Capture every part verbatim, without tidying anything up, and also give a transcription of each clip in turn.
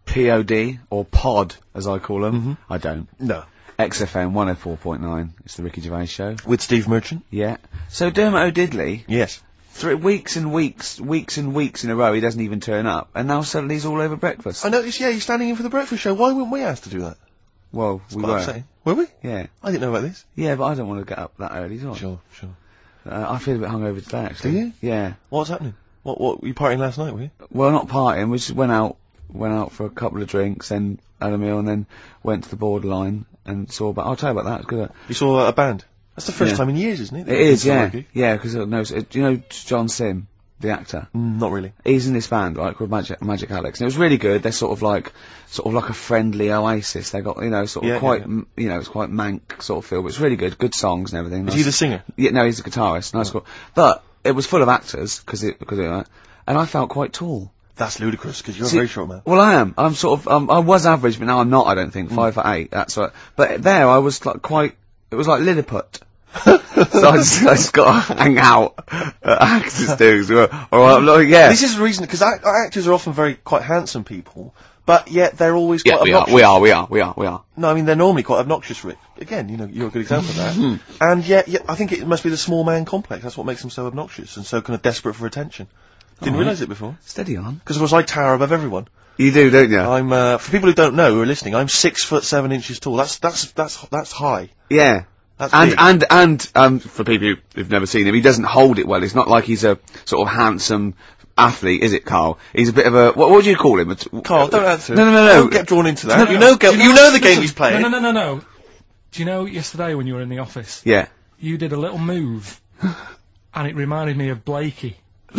P O D, or Pod, as I call them. Mm-hmm. I don't. No. X F M one oh four point nine. It's the Ricky Gervais Show. With Steve Merchant? Yeah. So Dermot O'Diddley, Yes. three weeks and weeks, weeks and weeks in a row, he doesn't even turn up, and now suddenly he's all over breakfast. I noticed, yeah, you're standing in for the breakfast show. Why weren't we asked to do that? Well, we Quite were. upsetting. Were we? Yeah. I didn't know about this. Yeah, but I don't want to get up that early, do I? Sure, sure. Uh, I feel a bit hungover today, actually. Do you? Yeah. What's happening? What, what, were you partying last night, were you? Well, not partying, we just went out, went out for a couple of drinks, then had a meal, and then went to the Borderline and saw about, I'll tell you about that, it's good. You saw uh, a band? That's the first Yeah. time in years, isn't it? It is, yeah. Like Yeah, because, uh, no, so, do you know John Sim, the actor? mm, not really. He's in this band, right, called Magic, Magic Alex, and it was really good. They're sort of like, sort of like a friendly Oasis. They got, you know, sort of Yeah, quite, yeah, yeah. m- you know, it's quite mank sort of feel, but it's really good. Good songs and everything. Is nice. he the singer? Yeah, no, he's a guitarist. Nice, cool. But it was full of actors because it, because of that, and I felt quite tall. That's ludicrous, because you're See, a very short man. Well, I am. I'm sort of. Um, I was average, but now I'm not. I don't think five foot eight. That's what. But there, I was like quite. It was like Lilliput. So I just, I just got to hang out at actors do. So, or I'm like, yeah. This is the reason, because act- actors are often very quite handsome people, but yet they're always Yeah, quite we are, obnoxious. we are, we are, we are, we are. No, I mean, they're normally quite obnoxious, Rick. Again, you know, you're a good example of that. And yet, yet, I think it must be the small man complex. That's what makes them so obnoxious and so kind of desperate for attention. Didn't Alright. realise it before. Steady on. Because, of course, I tower above everyone. You do, don't you? I'm, uh, for people who don't know, who are listening, I'm six foot seven inches tall. That's, that's, that's, that's high. Yeah. That's And, big. and, and, um, for people who- who've never seen him, he doesn't hold it well. It's not like he's a sort of handsome athlete, is it, Carl? He's a bit of a, what, what do you call him? A t- Carl, don't answer. No, no, no, no. Don't get drawn into that. No, you no, know, go, do you you know the game listen, he's playing. No, no, no, no, no. Do you know yesterday when you were in the office, Yeah. you did a little move, and it reminded me of Blakey.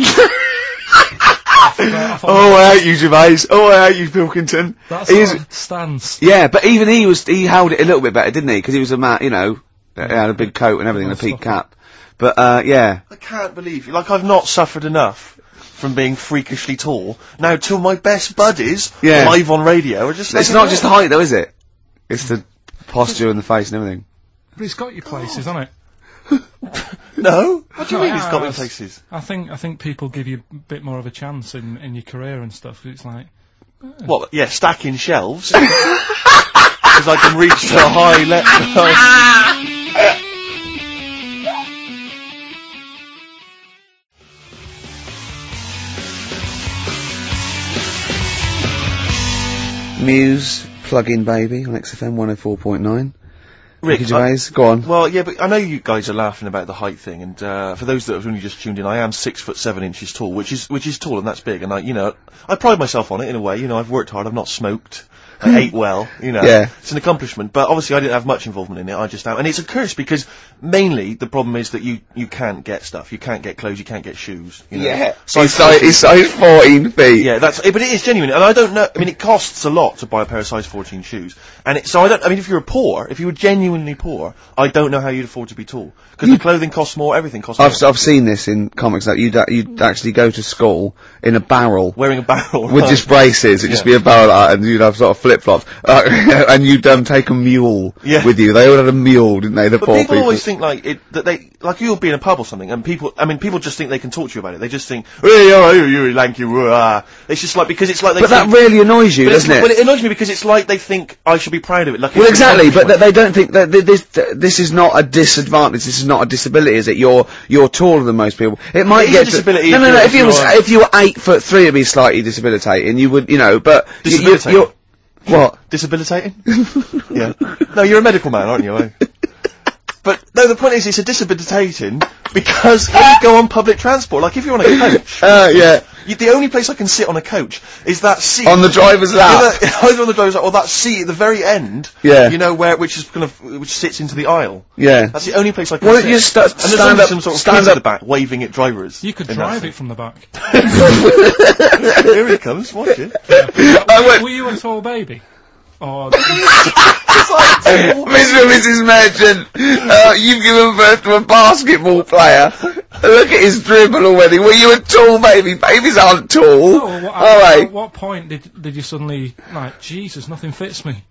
I thought Oh, I hate you, Gervais. Oh, I hate you, Pilkington. that He's- sort of stance. Yeah, but even he was, he held it a little bit better, didn't he? Because he was a man, you know, he had a big coat and everything, and a peak cap. But, uh, yeah. I can't believe you. Like, I've not suffered enough from being freakishly tall. Now, till my best buddies, Yeah. live on radio, are just... It's letting not go. just the height, though, is it? It's the posture and the face and everything. But it's got your places, hasn't it? No? What do you No, mean it's got me it's- places? I think I think people give you a bit more of a chance in, in your career and stuff. It's like, What, yeah, stacking shelves? Because I can reach to a high level. Muse, Plug-in Baby on X F M one oh four point nine. Rick, Ricky I- Gervais, go on. Well, yeah, but I know you guys are laughing about the height thing, and uh, for those that have only just tuned in, I am six foot seven inches tall, which is which is tall and that's big, and I, you know, I pride myself on it in a way. You know, I've worked hard, I've not smoked, I ate well, you know, Yeah. it's an accomplishment. But obviously, I didn't have much involvement in it. I just am, and it's a curse because mainly the problem is that you you can't get stuff, you can't get clothes, you can't get shoes. You know? Yeah. So He's size, he's size fourteen feet. Yeah, that's, eh, but it is genuine, and I don't know, I mean, it costs a lot to buy a pair of size fourteen shoes, and it, so I don't, I mean, if you're poor, if you were genuinely poor, I don't know how you'd afford to be tall. Because the clothing costs more, everything costs I've, more. I've seen this in comics, that you'd, uh, you'd actually go to school in a barrel. Wearing a barrel. With right. just braces, it'd just Yeah. be a barrel like that, and you'd have sort of flip-flops. Uh, and you'd um, take a mule Yeah. with you. They all had a mule, didn't they, the But poor people people. always think like it, that they, like you'll be in a pub or something, and people, I mean, people just think they can talk to you about it. They just think, hey, oh, you, you lanky, ah. It's just like, because it's like they but that think, really annoys you, but it's- doesn't it? Well, it annoys me because it's like they think I should be proud of it. Like Well, it's an exactly, but th- accomplishment. they don't think that th- this th- this is not a disadvantage. This is not a disability, is it? You're you're taller than most people. It might It is get a to- disability No, if no, no. you're- If you if was you're- if you were eight foot three, it'd be slightly disabilitating. You would, you know, but y- you- Disabilitating? you're what? Disabilitating? Yeah. No, you're a medical man, aren't you? eh? But, no, the point is, it's a disabilitating because when you go on public transport, like if you're on a coach, Uh, yeah. you, the only place I can sit on a coach is that seat. On the driver's lap. Either, either on the driver's lap or that seat at the very end. Yeah. You know, where, which is kind of, which sits into the aisle. Yeah. That's the only place I can Why sit. don't you sta- and there's stand only up- some sort of stand kids at up- the back waving at drivers. you could in that drive thing. it from the back. Here he comes, watch it. I went, Were you a tall baby? Or Mister and Missus Merchant, uh, you've given birth to a basketball player. Look at his dribble already. Were you a tall baby? Babies aren't tall. Oh, what, All at, right. at what point did did you suddenly like Jesus? Nothing fits me.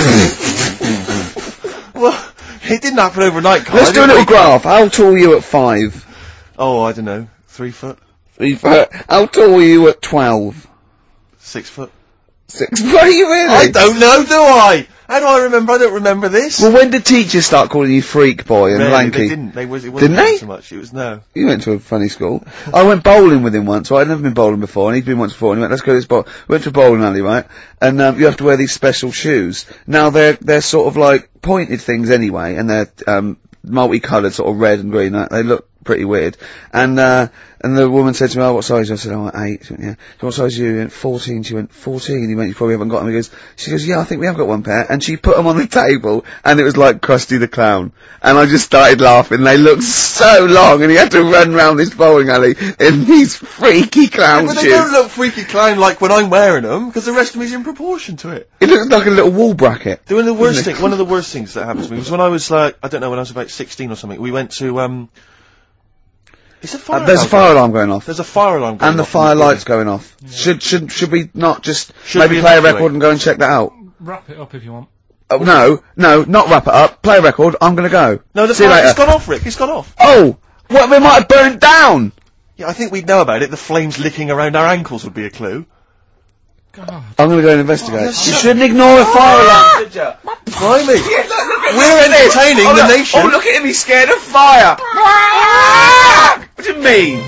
Well, it didn't happen overnight, Carl. Let's I do a didn't little wake- graph. How tall are you at five? Oh, I don't know. Three foot? Three foot. How tall are you at twelve? Six foot? Six. Were you really? I don't know, do I? How do I remember? I don't remember this. Well, when did teachers start calling you freak boy and Really, lanky? they didn't. They was, it wasn't Didn't they? so much. It was no. You went to a funny school. I went bowling with him once, right? I'd never been bowling before, and he'd been once before, and he went, let's go to this bowl. We went to a bowling alley, right? And, um, you have to wear these special shoes. Now, they're, they're sort of like pointed things anyway, and they're, um, multicoloured, sort of red and green. uh, They look pretty weird. And, uh, and the woman said to me, oh, what size? I said, oh, eight. She went, yeah. So what size are you? He went, fourteen. She went, fourteen. He went, you probably haven't got them. He goes, she goes, yeah, I think we have got one pair. And she put them on the table, and it was like Krusty the Clown. And I just started laughing. They looked so long, and he had to run round this bowling alley in these freaky clown But shoes. they don't look freaky clown like when I'm wearing them, because the rest of me's in proportion to it. It looked like a little wall bracket. The one of the worst Isn't it? thing, one of the worst things that happened to me was when I was like, I don't know, when I was about sixteen or something. We went to um. Is a fire Uh, there's a alarm fire going alarm going off. There's a fire alarm going And the off fire in the lights building. going off. Should, should, should we not just Should maybe we play a evacuate? record and go and check that out? Wrap it up if you want. Oh, no, no, not wrap it up. Play a record. I'm gonna go. No, the See you fire, later. it's gone off, Rick. It's gone off. Oh! What, we might have burned down! Yeah, I think we'd know about it. The flames licking around our ankles would be a clue. God. I'm gonna go and investigate. Oh, you yes, shouldn't ignore a fire alarm, should you? Blimey. Yeah, look, look at We're look at this. entertaining Oh, the look- nation. Oh, look at him, he's scared of fire! What do you mean?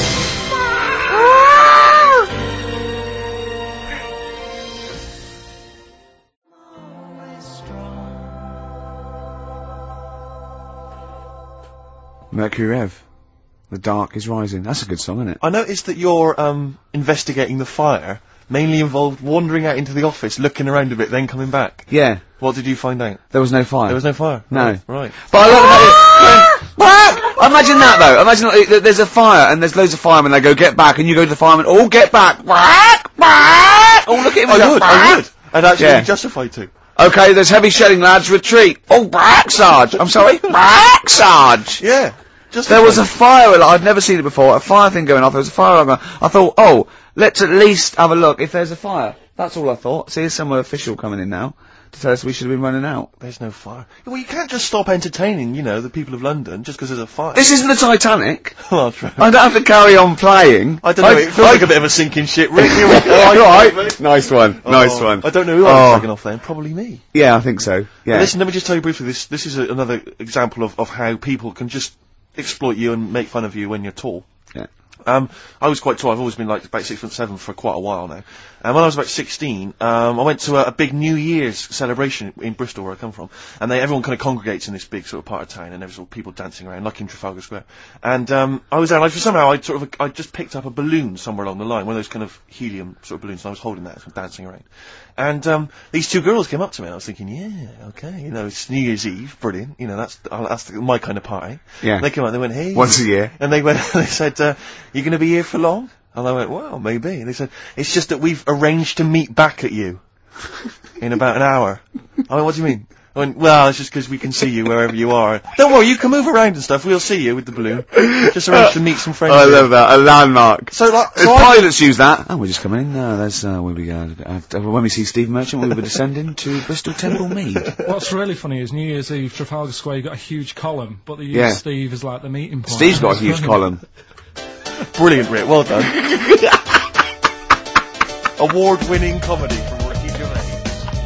Mercury Rev. The dark is rising. That's a good song, isn't it? I noticed that you're um, investigating the fire mainly involved wandering out into the office, looking around a bit, then coming back. Yeah. What did you find out? There was no fire. There was no fire. No. Right. right. But I love that. When, imagine that though. Imagine like, th- there's a fire and there's loads of firemen. They go get back, and you go to the firemen. Oh, get back! Oh, look at him. I would. I would. I'd actually Yeah. be justified to. Okay, there's heavy shelling, lads. Retreat. Oh, back, Sarge. I'm sorry. Back, Sarge. Yeah. Just There was a fire alarm. I'd never seen it before. A fire thing going off. There was a fire alarm. going- I thought, oh, let's at least have a look if there's a fire. That's all I thought. See, there's some official coming in now to tell us we should have been running out. There's no fire. Well, you can't just stop entertaining, you know, the people of London just because there's a fire. This isn't the Titanic. Oh, true. I don't have to carry on playing. I don't know. It feels like a bit of a sinking ship. Rick, here we go. All right. Nice one. Nice Oh, one. I don't know who I Oh. was taking off then. Probably me. Yeah, I think so. Yeah. Listen, let me just tell you briefly. This this is a, another example of, of how people can just exploit you and make fun of you when you're tall. Yeah. Um, I was quite tall. I've always been like about six foot seven for quite a while now. And when I was about sixteen, um, I went to a, a big New Year's celebration in Bristol, where I come from. And they, everyone kind of congregates in this big sort of part of town, and there's all people dancing around, like in Trafalgar Square. And um, I was there, like, for somehow I sort of, I just picked up a balloon somewhere along the line, one of those kind of helium sort of balloons, and I was holding that, sort of dancing around. And um, these two girls came up to me, and I was thinking, yeah, okay, you know, it's New Year's Eve, brilliant, you know, that's uh, that's the, my kind of party. Yeah. And they came up, they went, hey. Once a year. And they went, they said, uh, you going to be here for long? And I went, well, maybe. And they said, it's just that we've arranged to meet back at you in about an hour. I went, what do you mean? I went, well, it's just because we can see you wherever you are. Don't worry, you can move around and stuff. We'll see you with the balloon. Just arranged to meet some friends. I here. love that. A landmark. So, like, As so I- pilots use that. Oh, we're just coming in. No, that's uh, when we go. Uh, uh, when we see Steve Merchant, we were descending to Bristol Temple Mead. What's really funny is New Year's Eve, Trafalgar Square, you got a huge column, but they use Yeah. Steve as like the meeting point. Steve's got a It's huge brilliant. column. Brilliant, Rick. Well done. Award-winning comedy from Ricky Gervais.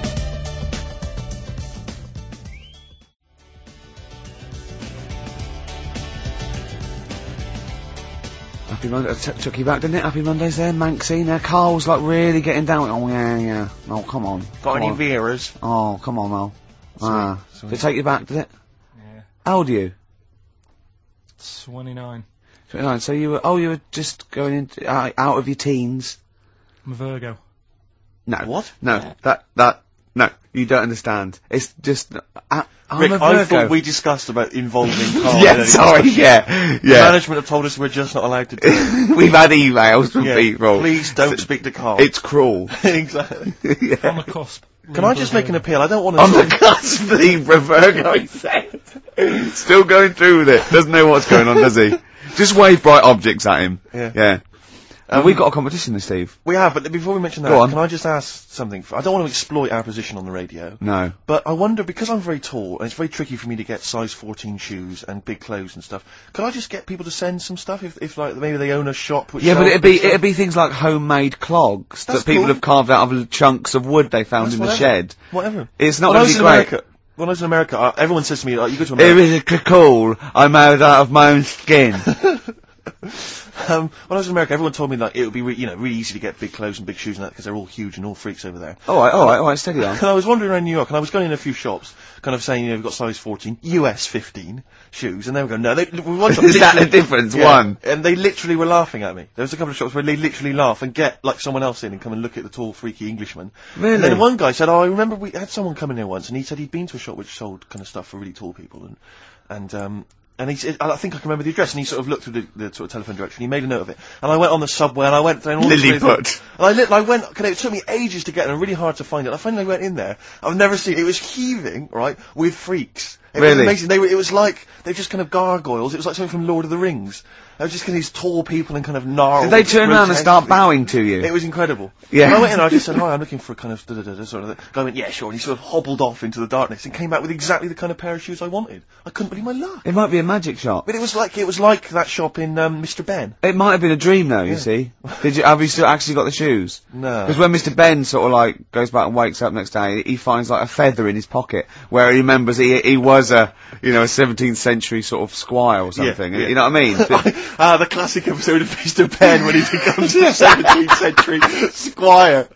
Happy Monday. T- took you back, didn't it? Happy Mondays there. Manxine there. Carl's like really getting down. Oh, yeah, yeah. Oh, come on. Got Come any on. Veras? Oh, come on, Mel. Ah. sweet. Did it take you back, did it? Yeah. How old are you? twenty-nine. twenty-nine. So you were, oh, you were just going into, uh, out of your teens? I'm a Virgo. No. What? No. That, that, no. You don't understand. It's just, uh, I'm Rick, a I Virgo. thought we discussed about involving Carl. in yeah, any sorry, discussion. yeah. The Yeah. management have told us we're just not allowed to do it. We've had emails from Yeah, people. please don't speak to Carl. It's cruel. exactly. Yeah. On the cusp. Can I just make an appeal? I don't want to. On the cusp, Libra Virgo, he said. Still going through with it. Doesn't know what's going on, does he? Just wave bright objects at him. Yeah. Yeah. Um, we've got a competition this, Steve. We have, but before we mention that, Go on. can I just ask something? I don't want to exploit our position on the radio. No. But I wonder, because I'm very tall, and it's very tricky for me to get size fourteen shoes and big clothes and stuff, could I just get people to send some stuff if, if like, maybe they own a shop which Yeah, but sells it'd be big stuff? it'd be things like homemade clogs That's that people cool. have carved out of chunks of wood they found That's in the whatever. shed. Whatever. It's not when I going was to in be great. America, when I was in America, uh, everyone says to me, like, you go to Here America. is a cocoon I made out of my own skin. Um, when I was in America, everyone told me like it would be, re- you know, really easy to get big clothes and big shoes and that because they're all huge and all freaks over there. all right, all right, all right, steady on. And I was wandering around New York, and I was going in a few shops, kind of saying, you know, we've got size fourteen, U S fifteen shoes, and they were going, no, they, we want Is that the difference? Yeah. One. And they literally were laughing at me. There was a couple of shops where they literally laugh and get like someone else in and come and look at the tall, freaky Englishman. Really? And then one guy said, oh, I remember we had someone come in there once, and he said he'd been to a shop which sold kind of stuff for really tall people, and and um. And he said, I think I can remember the address, and he sort of looked through the, the sort of telephone direction, he made a note of it. And I went on the subway, and I went down all the Lilliput. ways- And I, lit, I went, cause it took me ages to get in, and really hard to find it. I finally went in there, I've never seen, it was heaving, right, with freaks. It was Really? amazing. They were, it was like, they were just kind of gargoyles, it was like something from Lord of the Rings. They were just kind of these tall people and kind of gnarled. Did they turn around and start grotesque- bowing to you? It was incredible. Yeah. And I went in and I just said, hi, I'm looking for a kind of da-da-da-da sort of thing. Guy went, yeah, sure. And he sort of hobbled off into the darkness and came back with exactly the kind of pair of shoes I wanted. I couldn't believe my luck. It might be a magic shop. But it was like, it was like that shop in, um, Mister Ben. It might have been a dream though, you Yeah. see. Did you, have you still actually got the shoes? No. Because when Mister Ben sort of like goes back and wakes up next day, he finds like a feather in his pocket where he remembers he he was a, you know, a seventeenth century sort of squire or something. yeah. You know what I mean? Ah, the classic episode of Mister Ben when he becomes a seventeenth century squire.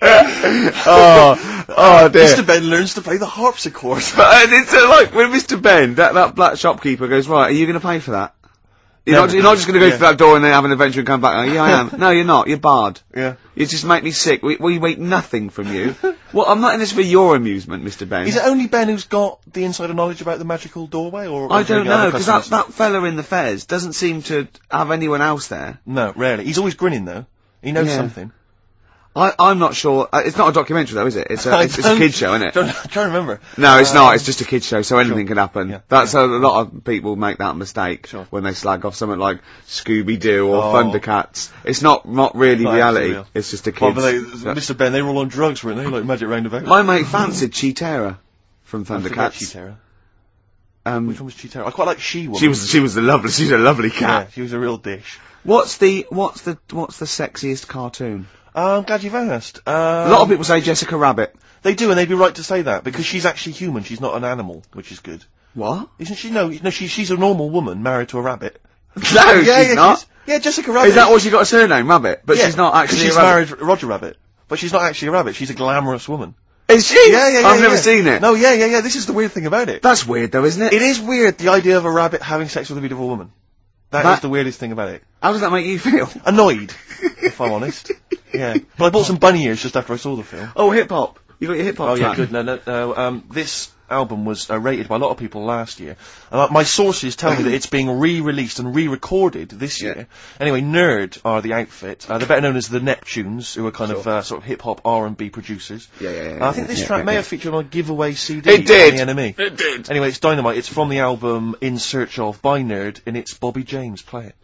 oh, oh dear. Mister Ben learns to play the harpsichord. But uh, it's uh, like when Mister Ben, that, that black shopkeeper goes, right, are you going to pay for that? You're, Never. not, you're not just going to go Yeah. through that door and then have an adventure and come back. Oh, yeah, I am. No, you're not. You're barred. Yeah. You just make me sick. We, we wait nothing from you. Well, I'm not in this for your amusement, Mister Ben. Is it only Ben who's got the insider knowledge about the magical doorway, or? I or do you don't get other know, because that, customers? that fella in the fez doesn't seem to have anyone else there. No, rarely. He's always grinning though. He knows Yeah. something. I, I'm not sure. Uh, it's not a documentary though, is it? It's a, I it's, it's a don't- kid show, isn't it? Don't, I'm trying to remember. No, it's Um, not. It's just a kid show, so anything can happen. Yeah. That's a, a lot of people make that mistake Sure. when they slag off something like Scooby Doo or Oh. Thundercats. It's not not really Not reality. actually real. It's just a Well, kid. but they, Mister Ben, they were all on drugs, weren't they? Like Magic Roundabout. My mate fancied Cheetara from I forget Thundercats. Cheetara. Um, Which one was Cheetara? I quite like She-Woman. she was she was the lovely. She's a lovely cat. Yeah, she was a real dish. What's the what's the what's the sexiest cartoon? Uh, I'm glad you've asked. Um, A lot of people say Jessica Rabbit. They do, and they'd be right to say that, because she's actually human, she's not an animal, which is good. What? Isn't she? No, no, she, she's a normal woman married to a rabbit. No, yeah, she's yeah, not. she's- yeah, Jessica Rabbit. Is that what she got a surname, Rabbit? But Yeah, she's not 'cause actually she's a rabbit. married Roger Rabbit. But she's not actually a rabbit, she's a glamorous woman. Is she? Yeah, yeah, yeah. I've never yeah. seen it. No, yeah, yeah, yeah, this is the weird thing about it. That's weird though, isn't it? It is weird, the idea of a rabbit having sex with a beautiful woman. That, That- is the weirdest thing about it. How does that make you feel? Annoyed, if I'm honest. Yeah. But I bought some bunny ears just after I saw the film. Oh, hip hop. You got your hip hop Oh yeah, track. good. No, no, no. Um, this album was uh, rated by a lot of people last year. Uh, my sources tell me that it's being re-released and re-recorded this Yeah. year. Anyway, Nerd are the outfit. Uh, they're better known as the Neptunes, who are kind of uh, sort of hip hop R and B producers. Yeah, yeah, yeah, Uh, I think yeah, this yeah, track yeah, may yeah. have featured on a giveaway C D. It did. On the N M E. It did. Anyway, it's Dynamite. It's from the album In Search Of by Nerd, and it's Bobby James. Play it.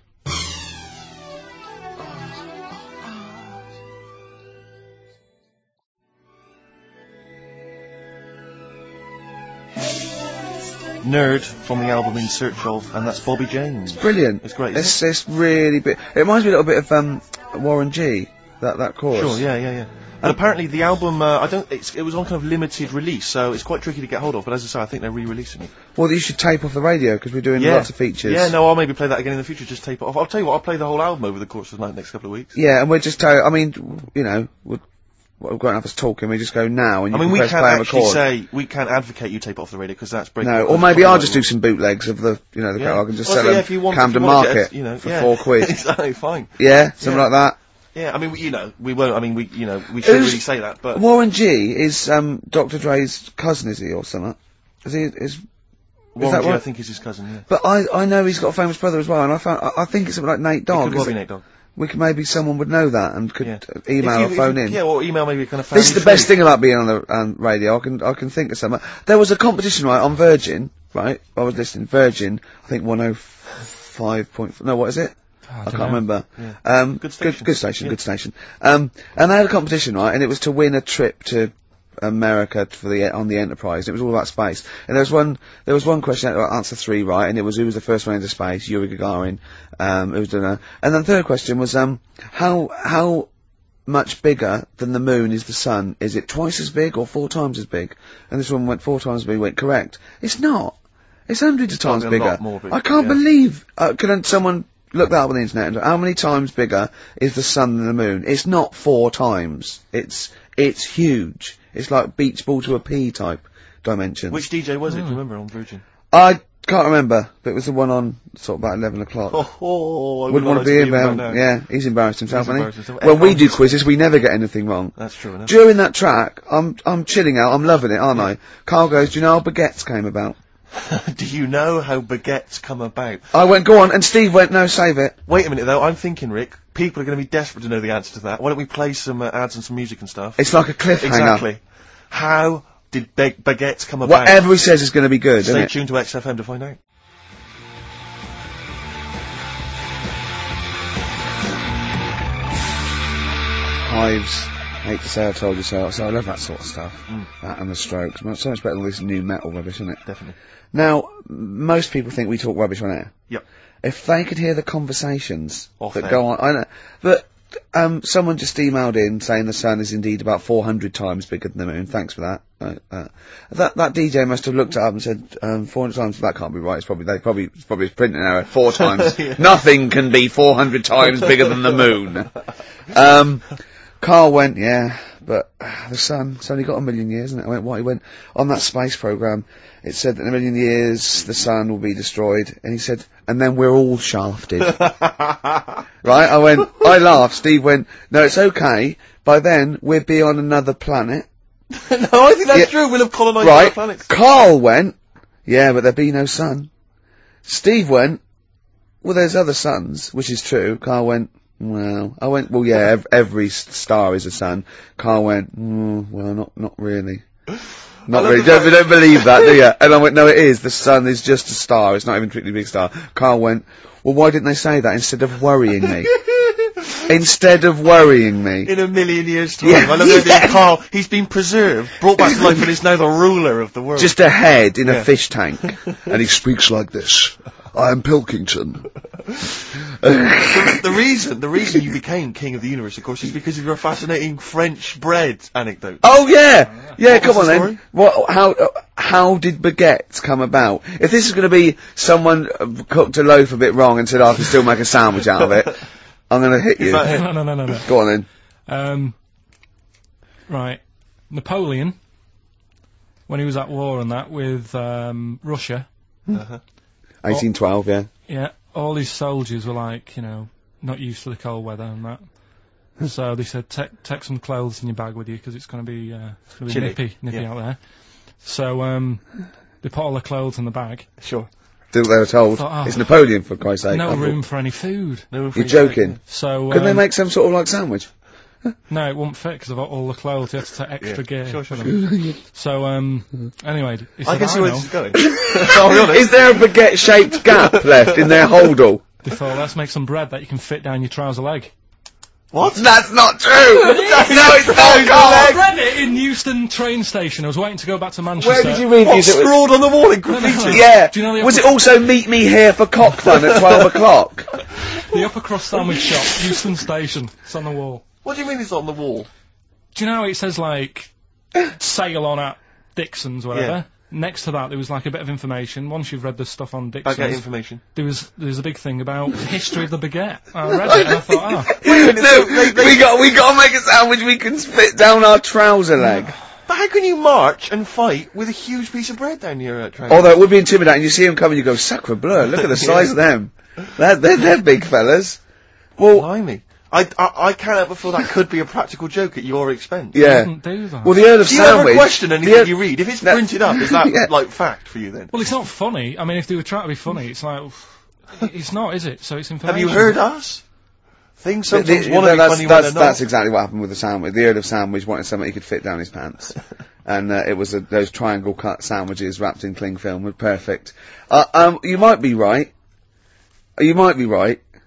Nerd from the album In Search Of, and that's Bobby James. Brilliant. It's great, isn't It's, it's really bit. It reminds me a little bit of um, Warren G. That that chorus. Sure, yeah, yeah, yeah. And apparently the album, uh, I don't, it's, it was on kind of limited release, so it's quite tricky to get hold of. But as I say, I think they're re-releasing it. Well, you should tape off the radio because we're doing Yeah, lots of features. Yeah, no, I'll maybe play that again in the future. Just tape it off. I'll tell you what, I'll play the whole album over the course of the next couple of weeks. Yeah, and we're just. Uh, I mean, you know, we're, we're going to have us talking. We just go now, and you I mean, can we press can't play and actually record. say we can't advocate you tape it off the radio because that's breaking. No, up or the maybe I'll copyright just do rules. some bootlegs of the, you know, the Yeah. catalog and just Well, sell so, yeah, them if you want, Camden if you want Market to, you know, for yeah. four quid. Exactly, fine. Yeah, something Yeah. like that. Yeah, I mean, we, you know, we won't. I mean, we, you know, we shouldn't Who's- really say that, but Warren G is um, Doctor Dre's cousin, is he, or something? Is he? Is Warren that G, I right? think is his cousin. Yeah, But I, I know he's got a famous brother as well, and I found I, I think it's something like Nate it Dogg. could well isn't be it? Nate Dogg. We could maybe someone would know that and could Yeah. uh, email If or you- phone if in. you- Yeah, or email maybe a kind of family This is the tree. best thing about being on the um, radio. I can I can think of something. There was a competition right on Virgin, right? I was listening Virgin. I think one oh five point. No, what is it? I, don't can't know. remember. Yeah. Um, Good station. Good, station. Yeah. Good station. Um, and they had a competition, right? And it was to win a trip to America for the on the Enterprise. It was all about space. And there was one. There was one question. uh, Answer three right, and it was who was the first one into space? Yuri Gagarin. Um, it was doing a, and then the third question was um, how how much bigger than the moon is the sun? Is it twice as big or four times as big? And this one went four times as big. Went correct. It's not. It's hundreds of times Probably a bigger. lot more big, I can't yeah. believe. Uh, can someone look that up on the internet? And how many times bigger is the sun than the moon? It's not four times. It's it's huge. It's like beach ball to a pea type dimensions. Which D J was it? Do Oh. you remember on Virgin? I can't remember, but it was the one on sort of about eleven o'clock. Oh, oh I Wouldn't would want to be like about. now. Yeah, he's embarrassed himself, He's hasn't embarrassed he? himself. When we Everyone do just- quizzes, we never get anything wrong. That's true enough. During that track, I'm I'm chilling out. I'm loving it, aren't I? Carl goes, "Do you know how baguettes came about?" Do you know how baguettes come about? I went, "Go on," and Steve went, "No, save it." Wait a minute though, I'm thinking, Rick, people are going to be desperate to know the answer to that. Why don't we play some uh, ads and some music and stuff? It's like a cliffhanger. Exactly. How did ba- baguettes come about? Whatever he says is going to be good, isn't Stay it? tuned to X F M to find out. Hives. Hate to say I told you so. So I love that sort of stuff. Mm. That and the Strokes. Well, it's so much better than all this new metal rubbish, isn't it? Definitely. Now, m- most people think we talk rubbish on air. Yep. If they could hear the conversations Off that air. go on, I know, but um, someone just emailed in saying the sun is indeed about four hundred times bigger than the moon. Thanks for that. Uh, uh, that that D J must have looked it up and said um, four hundred times. That can't be right. It's probably they probably it's probably a printing error. Four times. Yeah. Nothing can be four hundred times bigger than the moon. Um, Carl went, yeah, but uh, the sun, it's only got a million years, isn't it? I went, what? He went, on that space program, it said that in a million years the sun will be destroyed, and he said, and then we're all shafted. Right? I went, I laughed. Steve went, no, it's okay. By then, we'll be on another planet. No, I think that's Yeah. true. We'll have colonised Right? other planets. Carl went, yeah, but there'll be no sun. Steve went, well, there's other suns, which is true. Carl went, well, I went, well, yeah, ev- every s- star is a sun. Carl went, mm, well, not, not really. Not love really. the Don't, fact- don't believe that, do you? And I went, no, it is. The sun is just a star. It's not even a particularly big star. Carl went, well, why didn't they say that instead of worrying me? Instead of worrying me. In a million years' time. Yeah. I love the idea Yeah. of Carl. He's been preserved, brought back to life, and is now the ruler of the world. Just a head in Yeah. a fish tank. And he speaks like this. I am Pilkington. the, the reason, the reason you became king of the universe, of course, is because of your fascinating French bread anecdote. Oh yeah, yeah. What Come was on the then. story? What? How? Uh, how did baguettes come about? If this is going to be someone uh, cooked a loaf a bit wrong and said I can still make a sandwich out of it, I'm going to hit you. that it? No, no, no, no, no. Go on then. Um, right. Napoleon, when he was at war and that with um, Russia, Uh-huh. eighteen twelve. Yeah. yeah, all his soldiers were like, you know, not used to the cold weather and that. So they said, take take some clothes in your bag with you because it's going to be uh, it's going to be Chilly. nippy, nippy Yeah. out there. So um, they put all the clothes in the bag. Sure. Did what they were told. Thought, oh. It's Napoleon, for Christ's sake. No I thought- room for any food. No, You're joking. So Couldn't they um, make some sort of like sandwich? no, it wouldn't fit because of all the clothes. You had to take extra Yeah. gear. Sure, sure, for sure. them. So um, anyway, he I said, can see I where know. this is going. I'll be honest. Is there a baguette-shaped gap left in their holdall? They thought, let's make some bread that you can fit down your trouser leg. What? That's not true. No, it's not. I Carl. read it in Euston train station. I was waiting to go back to Manchester. Where did you read What, these? It was- scrawled on the wall in No, no, graffiti? no. Yeah. Do you know the Was it upper- also meet me here for cock fun at twelve o'clock? The upper crust sandwich shop, Euston station. It's on the wall. What do you mean it's on the wall? Do you know how it says like sail on at Dixon's, whatever? Yeah. Next to that, there was like a bit of information. Once you've read the stuff on Baguette Dixon's, information. there was there was a big thing about the history of the baguette. I read it and I thought, oh, No, we got we got to make a sandwich we can spit down our trouser leg. But how can you march and fight with a huge piece of bread down your uh, train? Although it would be intimidating. You see them coming, you go, sacre bleu, look at the size of them. They're, they're, they're big fellas. Well, Blimey. I, I, I can't help but feel that could be a practical joke at your expense. I yeah. didn't do that. Well, the Earl of Do you ever Sandwich... question the anything Earl- you read? If it's No. printed up, is that, Yeah. like, fact for you then? Well, it's not funny. I mean, if they were trying to be funny, it's like, it's not, is it? So it's Have information. you heard us? Things The- the- sometimes want to be that's, funny when that's, they're that's not. exactly what happened with the sandwich. The Earl of Sandwich wanted something he could fit down his pants. And uh, it was a, those triangle cut sandwiches wrapped in cling film were perfect. Uh, um, you might be right. You might be right.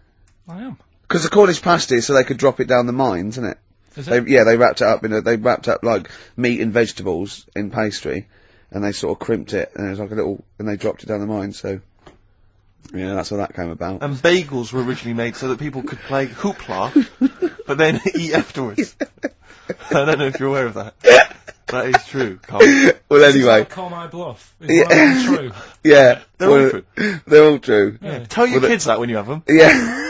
I am. Because the Cornish pasty, so they could drop it down the mines, isn't it? Is They, it? yeah, they wrapped it up in a, they wrapped up like meat and vegetables in pastry, and they sort of crimped it, and it was like a little, and they dropped it down the mine, so, yeah, that's how that came about. And bagels were originally made so that people could play hoopla, but then eat afterwards. I don't know if you're aware of that. That is true, Carl. Well, anyway. Call my bluff. Is Yeah. that true? Yeah. They're well, all true. They're all true. Yeah. Tell your Well, kids that when you have them. Yeah.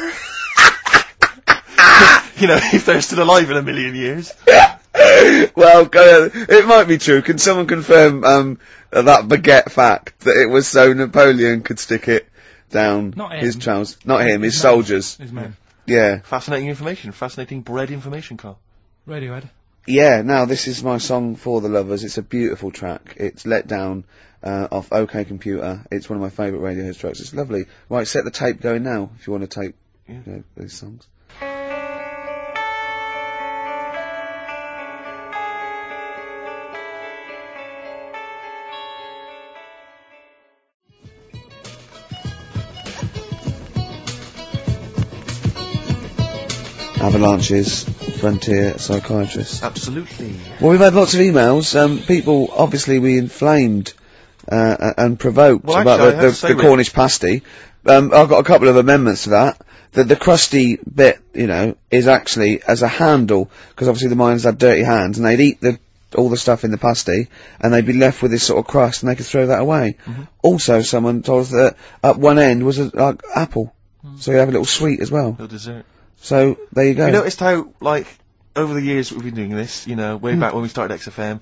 You know, if they're still alive in a million years. Well, go ahead. It might be true. Can someone confirm, um, that baguette fact, that it was so Napoleon could stick it down Not him. his trousers? Not him, his His men. soldiers. His men. Yeah. Fascinating information. Fascinating bread information, Carl. Radiohead. Yeah, now this is my song for the lovers. It's a beautiful track. It's Let Down, uh, off OK Computer. It's one of my favourite Radiohead tracks. It's lovely. Right, set the tape going now, if you want to tape, Yeah. you know, these songs. Avalanches, Frontier Psychiatrists. Absolutely. Well, we've had lots of emails. Um, people, obviously, we inflamed uh, and provoked Well, about actually, I the, have the, to say, the Rick- Cornish pasty. Um, I've got a couple of amendments to that. The, the crusty bit, you know, is actually as a handle, because obviously the miners had dirty hands, and they'd eat the all the stuff in the pasty, and they'd be left with this sort of crust, and they could throw that away. Mm-hmm. Also, someone told us that at one end was a like, apple, Mm. so you have a little sweet as well. No dessert. So there you go. You noticed how, like, over the years we've been doing this, you know, way Hmm. back when we started X F M,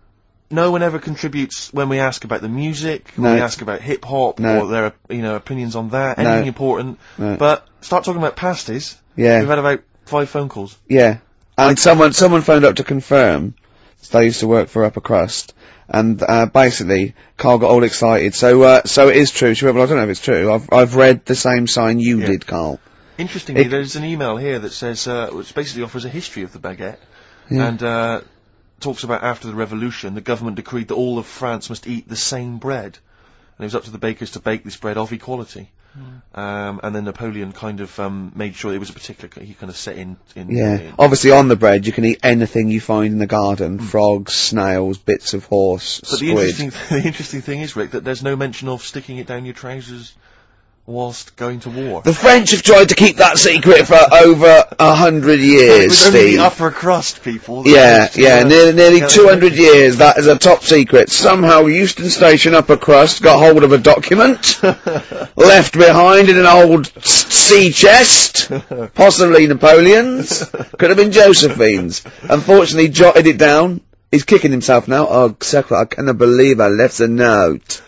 no one ever contributes when we ask about the music, when No. we ask about hip hop, No. or their, you know, opinions on that, No. anything important. No. But start talking about pasties. Yeah. We've had about five phone calls. Yeah, and Like- someone someone phoned up to confirm. They used to work for Upper Crust, and uh, basically Carl got all excited. So uh, so it is true. She went, well, I don't know if it's true. I've I've read the same sign you Yeah. did, Carl. Interestingly, It- there's an email here that says, uh, which basically offers a history of the baguette, Yeah. and uh, talks about after the revolution, the government decreed that all of France must eat the same bread, and it was up to the bakers to bake this bread of equality. Um, and then Napoleon kind of um, made sure it was a particular, he kind of set in. in Yeah, in- obviously on the bread you can eat anything you find in the garden: frogs, snails, bits of horse, But the squid. interesting, the interesting thing is, Rick, that there's no mention of sticking it down your trousers whilst going to war. The French have tried to keep that secret for over a hundred it years, was only Steve. the upper crust people. that Yeah, managed to, yeah, uh, nearly, nearly get two hundred years, that is a top secret. Somehow Euston Station Upper Crust got hold of a document, left behind in an old s- sea chest, possibly Napoleon's, could have been Josephine's. Unfortunately, jotted it down. He's kicking himself now. Oh, Secretary, I cannot believe I left a note.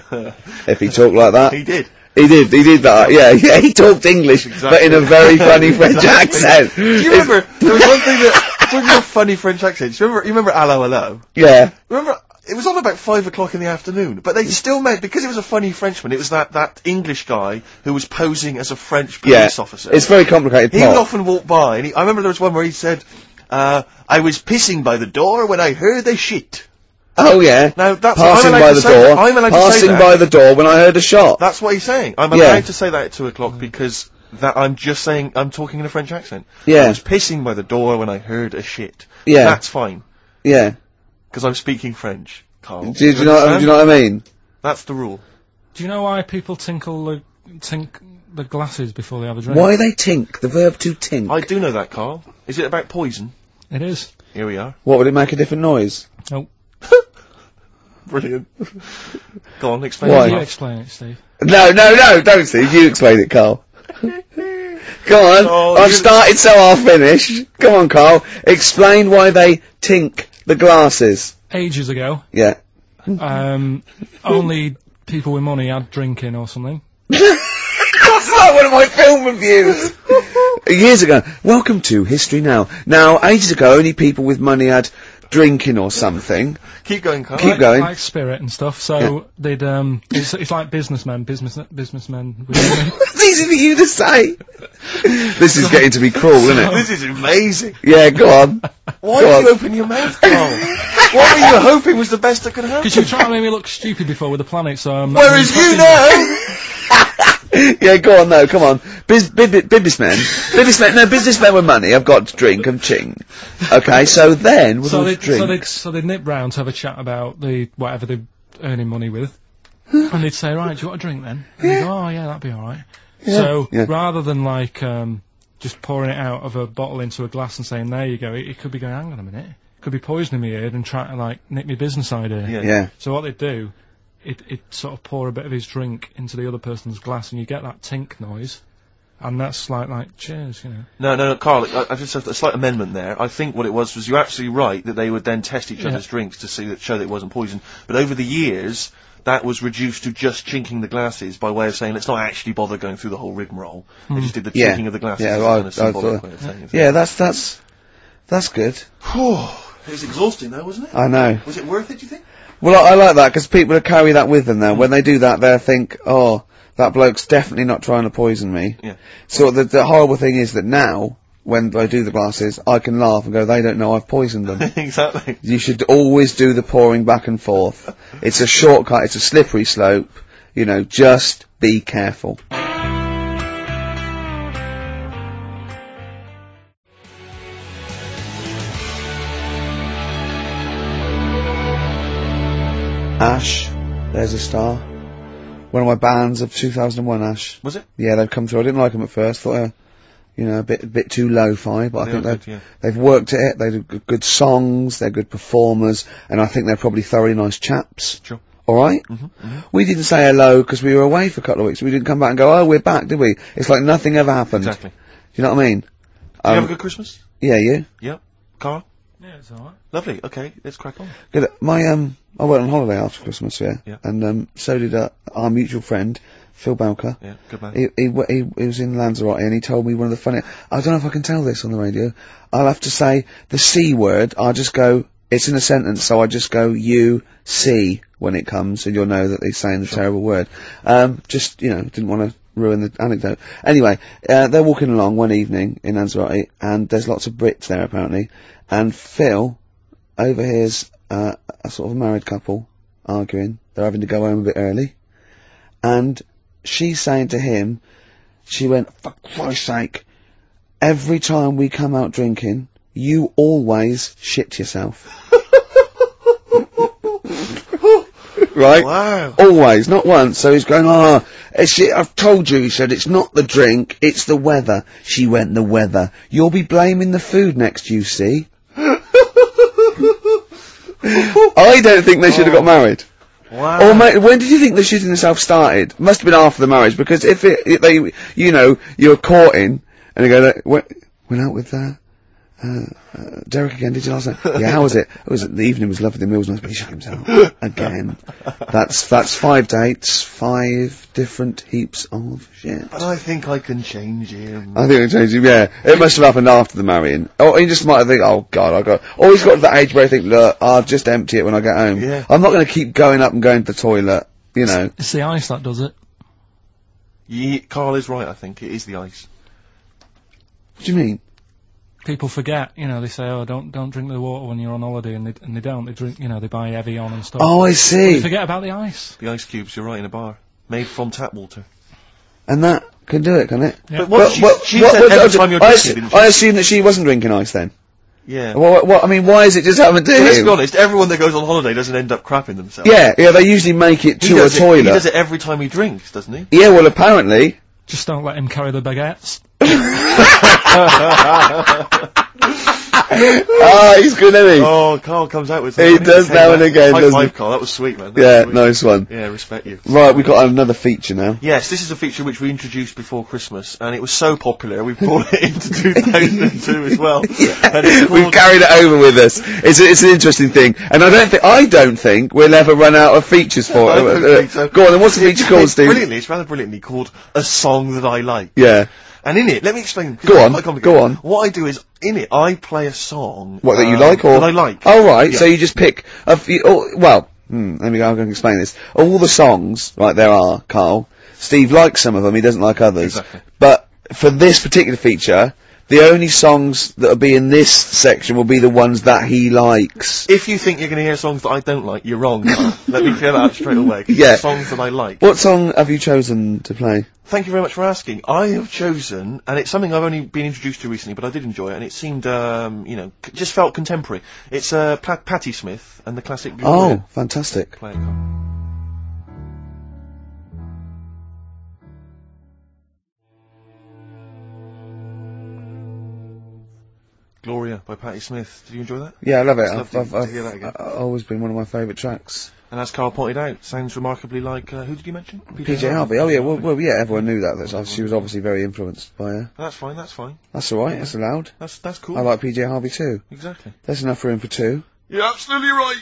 If he talked like that. He did. He did, he did that, yeah, yeah, he talked English, but in a very funny French Exactly. accent. Do you remember, there was one thing that, talking about funny French accents, you remember, you remember Allo Allo? Yeah. Remember, it was on about five o'clock in the afternoon, but they still made, because it was a funny Frenchman, it was that, that English guy who was posing as a French Yeah, police officer. it's very complicated He would plot. often walk by, and he, I remember there was one where he said, uh, I was pissing by the door when I heard a shit. Oh yeah. Now, that's- passing I'm allowed by to the say door. that. I'm allowed to say passing that. by the door when I heard a shot. That's what he's saying. I'm Yeah. allowed to say that at two o'clock because that I'm just saying, I'm talking in a French accent. Yeah. I was pissing by the door when I heard a shit. Yeah. That's fine, Yeah. because I'm speaking French, Carl. Do, you- do you know? Do you know what I mean? That's the rule. Do you know why people tinkle the tink the glasses before they have a drink? Why they tink? The verb to tink. I do know that, Carl. Is it about poison? It is. Here we are. What would it make a different noise? Oh, Brilliant. Go on, explain Why? it. you Carl. explain it, Steve. No, no, no! Don't Steve. You explain it, Carl. Go on. Oh, I've you- started, so I'll finish. Come on, Carl. Explain why they tink the glasses. Ages ago, Yeah. um, only people with money had drinking or something. That's like one of my film reviews. Years ago. Welcome to History Now. Now, ages ago, only people with money had drinking or something. Keep going, Carl. Keep like, going. like spirit and stuff. So Yeah. they'd um, it's, it's like businessmen, business businessmen. With money. It's easy for you to say. This is getting to be cruel, isn't it? This is amazing. Yeah, go on. Why Go did on. you open your mouth, Carl? What were you hoping was the best that could happen? Because you were trying to make me look stupid before with the planet, so I'm not Whereas really you fucking- know, Yeah, go on, no, come on. Biz, bi- bi- businessmen, businessmen, no, businessmen with money have got to drink and ching. Okay, so then, with So all they the so they drinks, so they'd nip round to have a chat about the whatever they're earning money with, and they'd say, right, do you want a drink then? And yeah. They'd go, oh yeah, that'd be all right. Yeah. So Yeah. rather than like um, just pouring it out of a bottle into a glass and saying, there you go, it, it could be going, hang on a minute, it could be poisoning me head and trying to like nick my business idea. Yeah. yeah, So what they'd do, it it sort of pour a bit of his drink into the other person's glass, and you get that tink noise, and that's like like cheers, you know. No, no, no, Carl, I, I just have a slight amendment there. I think what it was was you're absolutely right that they would then test each Yeah. other's drinks to see that show that it wasn't poison. But over the years, that was reduced to just chinking the glasses by way of saying let's not actually bother going through the whole rigmarole. They just did the Yeah. chinking of the glasses Yeah, as well, a kind of I- I symbolic thought- way of saying it. yeah, that's, that's, that's good. It was exhausting though, wasn't it? I know. Was it worth it, do you think? Well, I, I like that, because people carry that with them now. When they do that, they'll think, oh, that bloke's definitely not trying to poison me. Yeah. So the, the horrible thing is that now, when I do the glasses, I can laugh and go, they don't know I've poisoned them. Exactly. You should always do the pouring back and forth. It's a shortcut, it's a slippery slope. You know, just be careful. Ash, there's a star. One of my bands of two thousand one, Ash. Was it? Yeah, they've come through. I didn't like them at first. Thought, uh, you know, a bit, a bit too lo-fi, but I They think are they've, good, yeah. they've worked at it. They do good, good songs. They're good performers, and I think they're probably thoroughly nice chaps. Sure. All right. Mm-hmm. We didn't say hello because we were away for a couple of weeks. We didn't come back and go, oh, we're back, did we? It's like nothing ever happened. Exactly. Do you know what I mean? Did you have Um, a good Christmas? yeah, you. Yeah. Carl? Yeah, it's alright. Lovely. Okay, let's crack on. Good. My um, I went on holiday after Christmas, yeah, Yeah. and um, so did uh, our mutual friend Phil Bowker. Yeah, good man. He, he, w- he, he was in Lanzarote and he told me one of the funny, I don't know if I can tell this on the radio. I'll have to say the C word, I'll just go, it's in a sentence, so I just go, you, see, when it comes, and you'll know that they're saying the terrible word. Um, just, you know, didn't want to ruin the anecdote. Anyway, uh, they're walking along one evening in Lanzarote, and there's lots of Brits there apparently, and Phil overhears, uh, a sort of married couple arguing. They're having to go home a bit early, and she's saying to him, she went, for Christ's sake, every time we come out drinking, you always shit yourself. Right? Wow. Always, not once. So he's going, oh, it's, I've told you, he said, it's not the drink, it's the weather. She went, the weather. You'll be blaming the food next, you see. I don't think they should have got married. Wow. Or mate, when did you think the shooting itself started? Must have been after the marriage, because if it, it they, you know, you're courting, and they go, went, went out with, uh, uh, uh, Derek again, did you last night? Yeah, how was it? It was, the evening was lovely, the meal was nice, but he shot himself. Again. That's, that's five dates, five different heaps of shit. But I think I can change him. I think it changed him, yeah. It must have happened after the marrying. Or he just might have think, oh god, I got, or he's got to that age where I think, look, I'll just empty it when I get home. Yeah. I'm not gonna keep going up and going to the toilet, you know. It's the ice that does it. Ye Carl is right, I think. It is the ice. What do you mean? People forget, you know, they say, oh, don't don't drink the water when you're on holiday, and they, and they don't. They drink, you know, they buy Evian and stuff. Oh, I They see. forget about the ice. The ice cubes, you're right, in a bar. Made from tap water. And that can do it, can it? Yeah. But what, she, she said every time you're I, drinking, assu- didn't she? I assume that she wasn't drinking ice then. Yeah. What, what, I mean, why is it just happened to Well, let's him? be honest, everyone that goes on holiday doesn't end up crapping themselves. Yeah, yeah, they usually make it He to a does it, toilet. He does it every time he drinks, doesn't he? Yeah, well, apparently. Just don't let him carry the baguettes. Ah, he's good, isn't he? Oh, Carl comes out with He something. does now and again, High doesn't five, he? Carl, that was sweet, man. That Yeah, was sweet. nice one. Yeah, respect you. Right, we've got another feature now. Yes, this is a feature which we introduced before Christmas, and it was so popular, we brought it into two thousand two as well. And it's We've called- carried it over with us. It's a, it's an interesting thing, and I don't think I don't think we'll ever run out of features for I it. don't Uh, think so. Go on, then what's the feature called, It's Steve? brilliantly, it's rather brilliantly called A Song That I Like. Yeah. And in it, let me explain. 'cause Go it's on, quite complicated. go on. What I do is, in it, I play a song. What, that you um, like, or? That I like. Oh, right, Yeah. so you just pick a few, oh, well, hmm, let me go, I'm going to explain this. All the songs, right, there are, Carl, Steve likes some of them, he doesn't like others. Exactly. But, for this particular feature, the only songs that'll be in this section will be the ones that he likes. If you think you're going to hear songs that I don't like, you're wrong. Let me clear that out straight away. 'Cause Yeah. it's songs that I like. What song have you chosen to play? Thank you very much for asking. I have chosen, and it's something I've only been introduced to recently, but I did enjoy it, and it seemed, um, you know, c- just felt contemporary. It's uh, Pla- Patti Smith and the classic Gloria. Oh, fantastic. Play it, Carl. Gloria by Patti Smith. Did you enjoy that? Yeah, I love it. It's I've, lovely I've, to I've, hear that again. I've always been one of my favourite tracks. And as Carl pointed out, sounds remarkably like, uh, who did you mention? P J Harvey. Oh yeah, well, well yeah, everyone knew that. That's, she was obviously very influenced by her. That's fine, that's fine. That's alright, that's allowed. That's that's cool. I like P J Harvey too. Exactly. There's enough room for two. You're absolutely right.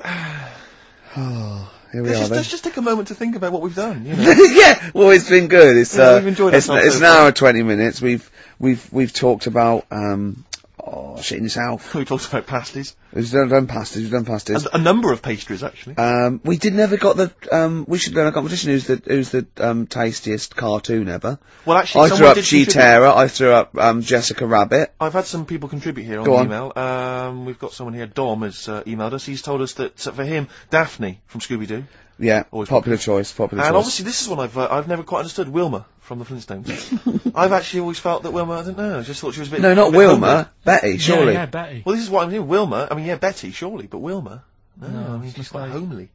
Oh, here we Let's are just, then. let's just take a moment to think about what we've done, you know. Yeah, well, it's been good. It's Yeah, uh, we've enjoyed it's, ourselves it's so an far. hour and twenty minutes. We've we've we've talked about um oh shit in yourself. We talked about pasties. We've done, done pasties. We've done pasties. A, a number of pastries, actually. Um, we did never got the um. We should do a competition. Who's the who's the um tastiest cartoon ever? Well, actually, I threw someone up did contribute. Cheetara. I threw up um Jessica Rabbit. I've had some people contribute here on Go the on. email. Um, we've got someone here, Dom, has uh, emailed us. He's told us that, uh, for him, Daphne from Scooby-Doo. Yeah, Always popular choice. Popular And choice. obviously this is one I've uh, I've never quite understood, Wilma from the Flintstones. I've actually always felt that Wilma, I don't know, I just thought she was a bit... No, a not bit Wilma. homely. Betty, surely. Yeah, yeah, Betty. Well, this is what I'm doing, Wilma, I mean, yeah, Betty, surely, but Wilma? No, No, I mean, it's she's just quite like- homely.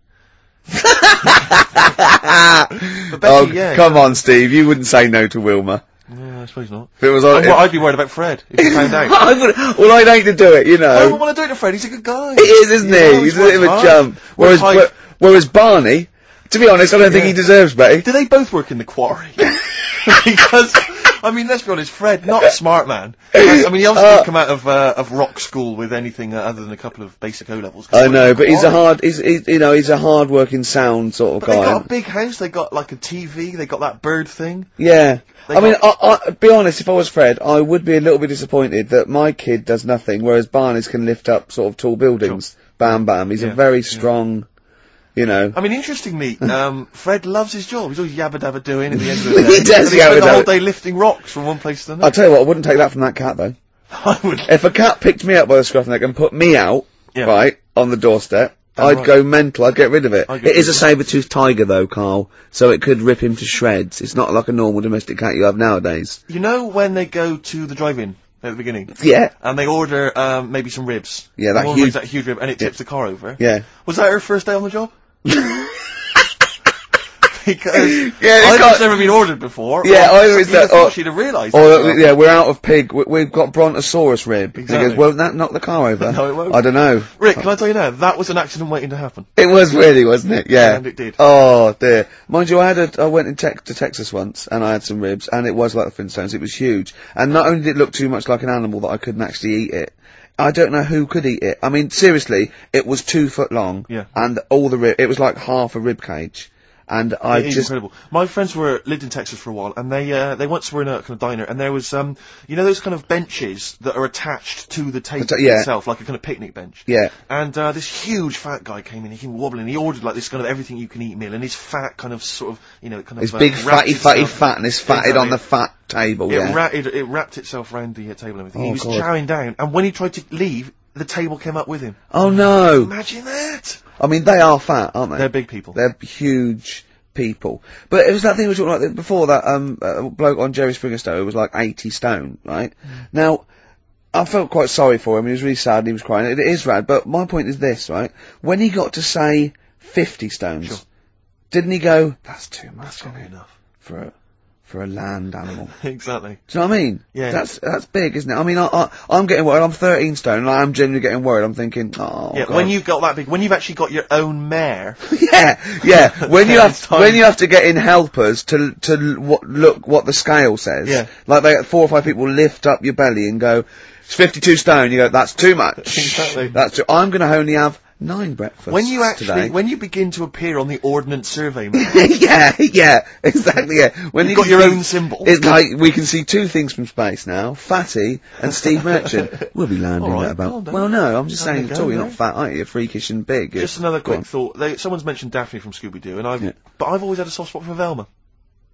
But Betty, Oh, yeah. come on, Steve. You wouldn't say no to Wilma. Yeah, I suppose not. If it was on. And if- well, I'd be worried about Fred, if he found out. I would, well, I'd hate to do it, you I know. don't want to do it to Fred, he's a good guy. He is, isn't You know, he? He's a worked bit of a hard. jump. Whereas, Worked hard. whe- whereas Barney, to be honest, I don't think Yeah. he deserves Betty. Do they both work in the quarry? Because, I mean, let's be honest, Fred, not a smart man. I, I mean, he obviously Uh, didn't come out of uh, of rock school with anything uh, other than a couple of basic O levels. I know, but he's a hard, he's, he's, you know, he's a hard-working, sound sort of But they guy. got a big house. They got like a T V. They got that bird thing. Yeah. They I mean, got- I, I, be honest, if I was Fred, I would be a little bit disappointed that my kid does nothing, whereas Barney's can lift up sort of tall buildings. Bam Bam. He's Yeah, a very yeah. strong, you know. I mean, interestingly, um, Fred loves his job. He's always yabba dabba doing at the end of the day. He does And he spent yabba the whole dabba. day lifting rocks from one place to I'll another. tell you what, I wouldn't take that from that cat, though. I would. If a cat picked me up by the scruff neck and put me out, Yeah. right, on the doorstep, Oh, I'd right. go mental. I'd get rid of it. I'd get It is a rid saber-toothed tiger, though, Carl, so it could rip him to shreds. It's not like a normal domestic cat you have nowadays. You know when they go to the drive-in at the beginning? Yeah, And they order um, maybe some ribs. Yeah, that The woman huge- brings that huge rib, and it tips the car over. yeah. Was that her first day on the job? Because Yeah, it's I've got- never been ordered before. Yeah, or either it's you'd have that- thought or- she'd have realised. Or, that. uh, yeah, we're out of pig. We, we've got brontosaurus rib. He Exactly. goes, won't that knock the car over? No, it won't. I don't know. Rick, can I tell you now? That was an accident waiting to happen. It was really, wasn't it? Yeah. And it did. Oh dear. Mind you, I had a, I went in tech to Texas once, and I had some ribs, and it was like the Flintstones. It was huge, and not only did it look too much like an animal that I couldn't actually eat it. I don't know who could eat it. I mean, seriously, it was two foot long, Yeah. and all the rib. It was like half a rib cage, and I It is just. incredible. My friends were lived in Texas for a while, and they uh, they once were in a kind of diner, and there was um you know those kind of benches that are attached to the table ta- yeah. itself, like a kind of picnic bench. Yeah. And uh, this huge fat guy came in, he came wobbling, he ordered like this kind of everything you can eat meal, and his fat kind of sort of you know kind of His uh, big wrapped fatty, fatty itself- fatness fatted on Exactly. the fat table. It, Yeah. wra- it, it wrapped itself around the uh, table and everything. he Oh, was God. chowing down, and when he tried to leave, the table came up with him. Oh no! Imagine that! I mean, they are fat, aren't they? They're big people. They're huge people. But it was that thing we were talking about before, that um uh, bloke on Jerry Springer Show who was like eighty stone, right? Now, I felt quite sorry for him. He was really sad and he was crying. It, it is rad, but my point is this, right? When he got to say fifty stones, Sure. didn't he go, that's too much That's not isn't it, enough. for a, for a land animal? Exactly. Do you know what I mean? Yeah. That's, that's big, isn't it? I mean, I, I, I'm getting worried. I'm thirteen stone and I am genuinely getting worried. I'm thinking, oh, Yeah, God. when you've got that big, when you've actually got your own mare, Yeah, yeah. When you Yeah, have it's time. when you have to get in helpers to to l- what, look what the scale says. Yeah. Like they four or five people lift up your belly and go, it's fifty-two stone. You go, that's too much. Exactly. That's too, I'm going to only have nine breakfasts when you actually, today. when you begin to appear on the Ordnance Survey map, yeah, yeah, exactly. Yeah. When you've you got can your see- own symbol. It's like we can see two things from space now: Fatty and Steve Merchant. We'll be landing All right, at about. calm down. Well, no, I'm just Have a saying. go, At all, you're mate. not fat, aren't you? You're freakish and big. Just You're- another Go quick on. thought. They, someone's mentioned Daphne from Scooby-Doo, and I've, Yeah. but I've always had a soft spot for Velma.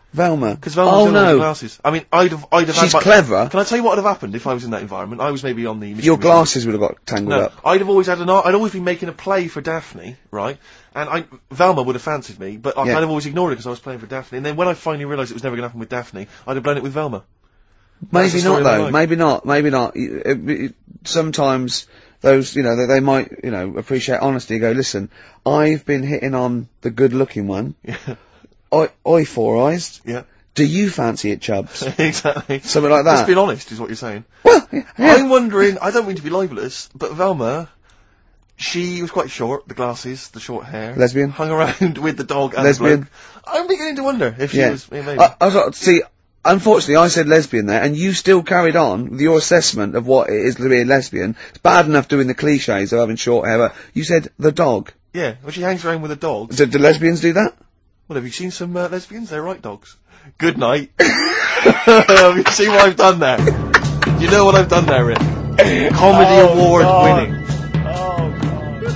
Velma. Because Velma oh was no, the glasses. I mean, I'd have, I'd have she's had my, clever. Can I tell you what would have happened if I was in that environment? I was maybe on the... Your glasses would have got tangled No, up. I'd have always had an, I'd always been making a play for Daphne, right? And I, Velma would have fancied me, but I Yeah. kind of always ignored it because I was playing for Daphne. And then when I finally realised it was never going to happen with Daphne, I'd have blown it with Velma. That's Maybe the not story of my though. life. Maybe not. Maybe not. You- it- it- Sometimes those, you know, they, they might, you know, appreciate honesty. And go, listen, I've been hitting on the good-looking one. Yeah. Oi, oi, four eyes. Yeah. Do you fancy it, Chubbs? Exactly. Something like that. Just being honest is what you're saying. Well, yeah. I'm wondering, I don't mean to be libelous, but Velma, she was quite short, the glasses, the short hair. Lesbian? Hung around with the dog and Lesbian? the bloke. I'm beginning to wonder if she Yeah. was, yeah, maybe. I, I got see. Unfortunately, I said lesbian there, and you still carried on with your assessment of what it is to be a lesbian. It's bad enough doing the cliches of having short hair, but you said the dog. yeah, well she hangs around with a dog. Do, do lesbians do that? Well, have you seen some uh, lesbians? They're right dogs. Good night. Have you seen what I've done there? You know what I've done there, Rick? Comedy Oh, award God. winning. Oh, God.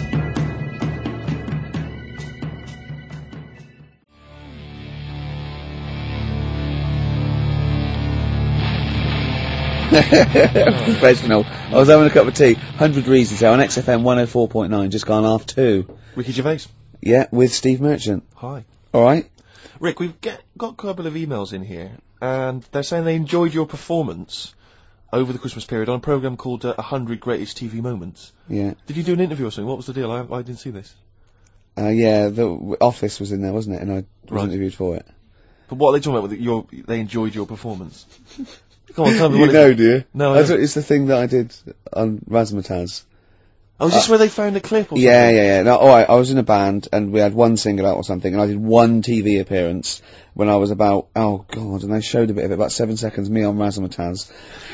Professional. I was having a cup of tea. one hundred Reasons here on X F M one oh four point nine, just gone half two. Ricky Gervais. Yeah, with Steve Merchant. Hi. Alright? Rick, we've get, got a couple of emails in here, and they're saying they enjoyed your performance over the Christmas period on a programme called uh, one hundred Greatest T V Moments. Yeah. Did you do an interview or something? What was the deal? I, I didn't see this. Uh, yeah, the w- Office was in there, wasn't it? And I was Right. interviewed for it. But what are they talking about with your, they enjoyed your performance? Come on, tell me You what it- know, do you? No, I That's don't. what- it's the thing that I did on Razzmatazz. Oh, is this where they found a clip or Yeah, something? yeah, yeah. No, alright, I was in a band and we had one single out or something and I did one T V appearance when I was about, oh god, and they showed a bit of it, about seven seconds, me on Razzmatazz.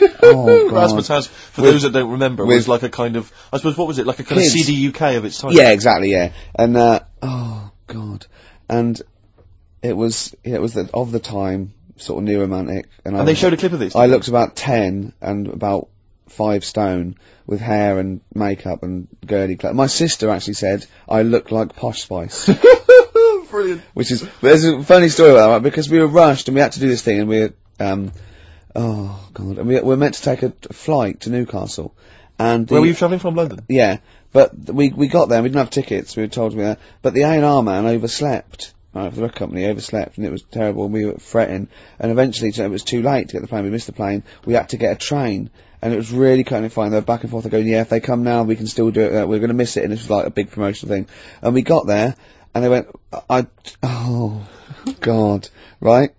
Oh god. Razzmatazz, for With- those that don't remember, with- was like a kind of, I suppose, what was it, like a kind Kids. of C D U K of its time? Yeah, exactly, yeah. And, uh, oh god. And it was, it was the, of the time, sort of new romantic. And, I And they was- showed a clip of this? I looked about ten and about five stone with hair and makeup and girly clothes. My sister actually said I looked like Posh Spice. Brilliant. Which is, there's a funny story about that, right? Because we were rushed and we had to do this thing and we, um, oh god, and we, we were meant to take a, a flight to Newcastle. And the, Where were you travelling from, London? yeah, but th- we we got there and we didn't have tickets, we were told we were there, but the A and R man overslept. Right, for the record company, overslept, and it was terrible, and we were fretting, and eventually it was too late to get the plane, we missed the plane, we had to get a train, and it was really cutting it fine, they were back and forth, they're going, yeah, if they come now, we can still do it, uh, we're going to miss it, and this was like a big promotional thing, and we got there, and they went, I, oh, god, right,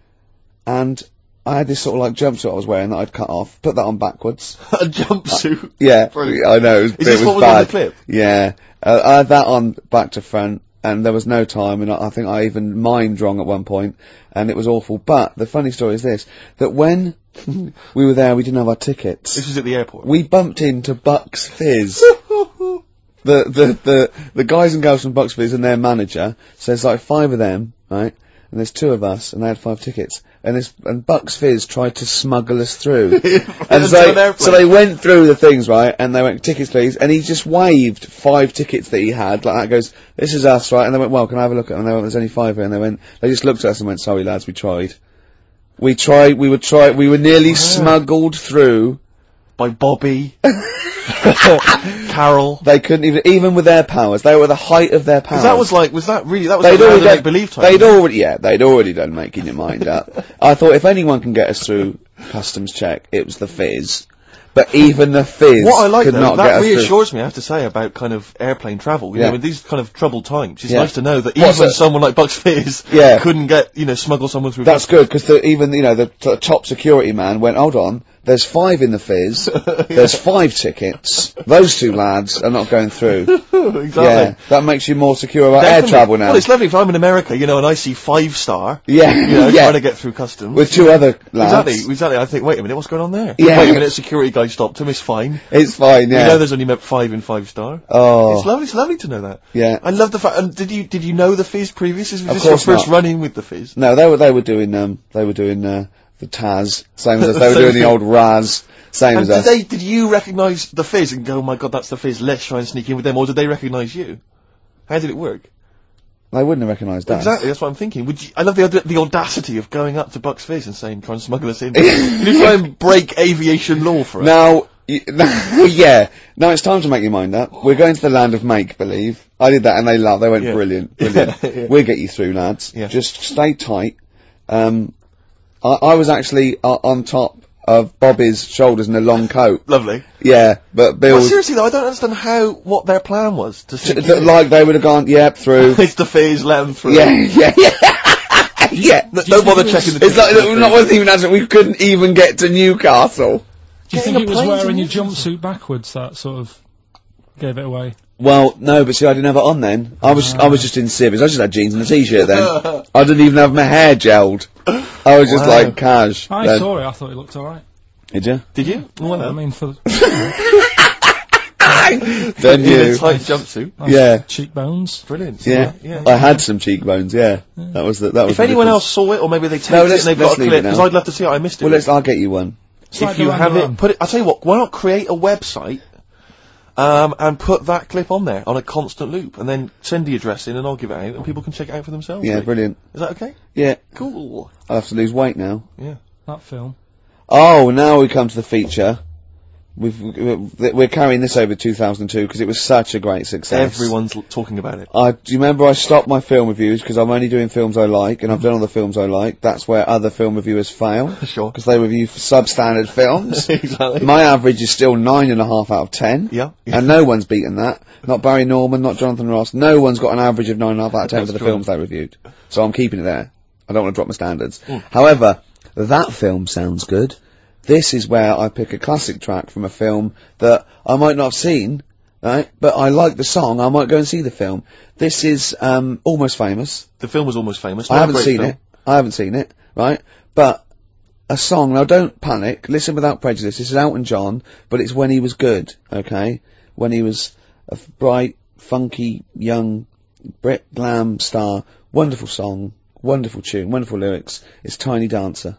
and I had this sort of like jumpsuit I was wearing that I'd cut off, put that on backwards, A jumpsuit. yeah, Brilliant. I know, it was, Is it this was what was bad. on the clip? Yeah, uh, I had that on back to front, and there was no time, and I, I think I even mimed wrong at one point, and it was awful. But the funny story is this, that when we were there, we didn't have our tickets. This was at the airport. We bumped into Bucks Fizz. the, the, the, the guys and girls from Bucks Fizz and their manager, so there's like five of them, right? And there's two of us, and they had five tickets. And this, and Bucks Fizz tried to smuggle us through. and Into an so, airplane. so they went through the things, right? And they went, tickets please. And he just waved five tickets that he had, like that, goes, this is us, right? And they went, well, can I have a look at them? And they went, there's only five here. And they went, they just looked at us and went, sorry lads, we tried. We tried, we would try, we were nearly smuggled through. By Bobby. Carol. They couldn't even, even with their powers, they were at the height of their powers. 'Cause that was like, was that really, that was They'd like already, the done, make-believe time. they'd already, yeah, they'd already done making your mind up. I thought if anyone can get us through customs check, it was the Fizz. But even the Fizz What I like could though, not get that us through. reassures me, I have to say, about kind of airplane travel. You Yeah. know, in these kind of troubled times, it's Yeah. nice to know that What's even that? someone like Bucks Fizz Yeah. couldn't get, you know, smuggle someone through. That's good, because even, you know, the t- top security man went, hold on, there's five in the Fizz, there's five tickets, those two lads are not going through. Exactly. Yeah, that makes you more secure about Definitely. air travel now. Well, it's lovely if I'm in America, you know, and I see five star, Yeah, you know, yeah. trying to get through customs. With two other lads. Exactly, exactly. I think, wait a minute, what's going on there? Yeah. Wait a minute, security guy stopped him, it's fine. It's fine, We yeah. know there's only meant five in five star. Oh. It's lovely, it's lovely to know that. Yeah. I love the fact, and did you, did you know the Fizz previous? Was Of this your course first not. run-in with the Fizz? No, they were, they were doing, um, they were doing, uh, the Taz, same as us, they were doing the old Raz, same And as did us. they, did you recognise the Fizz and go, oh my god, that's the Fizz, let's try and sneak in with them, or did they recognise you? How did it work? They wouldn't have recognised us. Exactly, that's what I'm thinking. Would you, I love the the audacity of going up to Bucks Fizz and saying, try and smuggle us in. You try and break aviation law for us. Now, y- yeah, now it's time to make your mind up. We're going to the land of make-believe. I did that and they laughed. They went, Yeah. brilliant, brilliant. Yeah, yeah. We'll get you through, lads. Yeah. Just stay tight. Um, I, I was actually uh, on top of Bobby's shoulders in a long coat. Lovely. Yeah, but Bill... Well, seriously though, I don't understand how, what their plan was to T- sink th- in. like they would have gone, yep, through. It's the Fizz, let them through. yeah, yeah, yeah. yeah. No, don't bother checking the It's like, tickets. not one thing even answer, we couldn't even get to Newcastle. Do you Getting think a it was plane to wearing your Newcastle. jumpsuit backwards that sort of gave it away? Well, no, but see, I didn't have it on then. I was, I was just in civvies. I just had jeans and a t-shirt then. I didn't even have my hair gelled. I was just Wow. like cash. I then. saw it, I thought it looked alright. Did you? Did you? Well, I no. mean, for Then In a you. tight jumpsuit. nice Yeah. cheekbones. Brilliant. Yeah. yeah. I had some cheekbones. Yeah. That was the, that was. If the anyone difference. else saw it, or maybe they taped No, it let's- and they've let's got a leave clip, it now. because I'd love to see it. I missed it. Well, let's. I'll get you one. It's if like you Duran have Duran. it, put it. I'll tell you what. Why not create a website, um, and put that clip on there on a constant loop, and then send the address in, and I'll give it out, and people can check it out for themselves. Yeah, really. brilliant. Is that okay? Yeah. Cool. I'll have to lose weight now. Yeah. That film. Oh, now we come to the feature. We've, we're we're carrying this over two thousand two because it was such a great success. Everyone's l- talking about it. I, do you remember I stopped my film reviews because I'm only doing films I like, and I've done all the films I like. That's where other film reviewers fail. Sure. Because they review for substandard films. Exactly. My average is still nine and a half out of ten. Yeah. And no one's beaten that. Not Barry Norman, not Jonathan Ross. No one's got an average of nine and a half out of ten That's for the true. films they reviewed. So I'm keeping it there. I don't want to drop my standards. However, that film sounds good. This is where I pick a classic track from a film that I might not have seen, right? But I like the song, I might go and see the film. This is, um, Almost Famous. The film was almost famous. I Not a haven't great seen film. it. I haven't seen it, right? But a song, now don't panic, listen without prejudice. This is Elton John, but it's when he was good, okay? When he was a f- bright, funky, young, Brit glam star. Wonderful song, wonderful tune, wonderful lyrics. It's Tiny Dancer.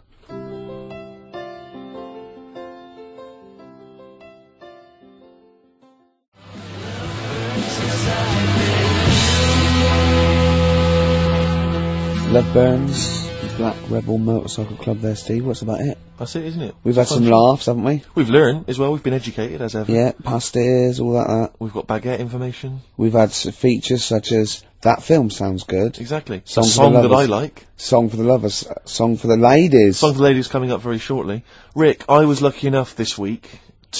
Love Burns, Black Rebel Motorcycle Club there, Steve. What's about it? That's it, isn't it? We've had some laughs, haven't we? We've learned as well. We've been educated as ever. Yeah, past ears, all that, that. We've got baguette information. We've had s- features such as That Film Sounds Good, Exactly. Song a for the song that I lovers. like. Song for the Lovers, uh, Song for the Ladies. Song for the Ladies coming up very shortly. Rick, I was lucky enough this week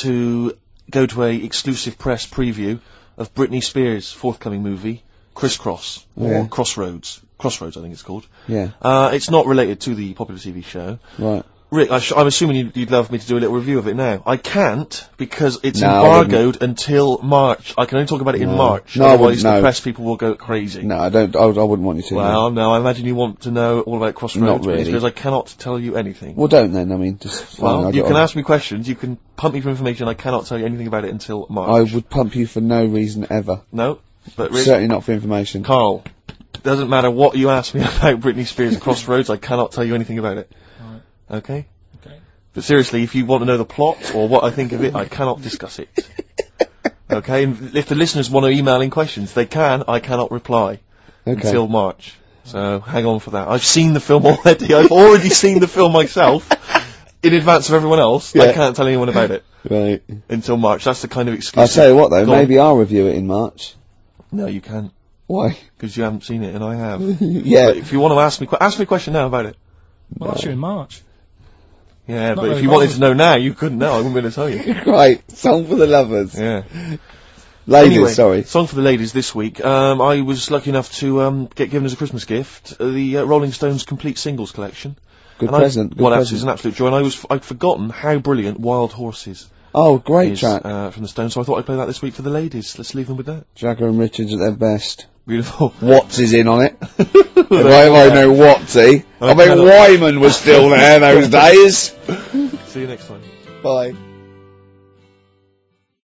to go to a exclusive press preview of Britney Spears' forthcoming movie, Crisscross, or Yeah. Crossroads. Crossroads, I think it's called. Yeah, Uh, it's not related to the popular T V show. right. Rick, I sh- I'm assuming you'd, you'd love me to do a little review of it now. I can't, because it's No, I wouldn't. embargoed until March. I can only talk about it in No. March. No, I Otherwise, wouldn't, the no. press people will go crazy. No, I don't, I, I wouldn't want you to. no. Well, no, I imagine you want to know all about Crossroads. Not really. Because I cannot tell you anything. Well, don't then, I mean, just fine. Well, I you got can on. ask me questions, you can pump me for information, I cannot tell you anything about it until March. I would pump you for no reason ever. No? But Rick, Certainly not for information. Carl, doesn't matter what you ask me about Britney Spears' Crossroads, I cannot tell you anything about it. Right. Okay? Okay. But seriously, if you want to know the plot or what I think of it, I cannot discuss it. Okay? And if the listeners want to email in questions, they can, I cannot reply Okay. until March. So hang on for that. I've seen the film already. I've already seen the film myself in advance of everyone else. I Yeah. can't tell anyone about it Right. until March. That's the kind of I'll exclusive. tell you what though, Go on. maybe I'll review it in March. No, you can't, Why? because you haven't seen it, and I have. Yeah. But if you want to ask me, que- ask me a question now about it. Well, that's you in March. Yeah, Not but if really you wanted bothered. to know now, you couldn't know. I wouldn't be able to tell you. Right, Song for the Lovers. Yeah. Ladies, Anyway, sorry. song for the ladies this week. Um, I was lucky enough to um, get given as a Christmas gift uh, the uh, Rolling Stones complete singles collection. Good And I- present, good well, present. it's an absolute joy. And I was I'd forgotten how brilliant Wild Horses Oh, great is track. uh, from the Stones, so I thought I'd play that this week for the ladies. Let's leave them with that. Jagger and Richards at their best. Beautiful. Watts is in on it. if I, if I know Wattsy. I I mean, cannot- Wyman was still there those days. See you next time. Bye.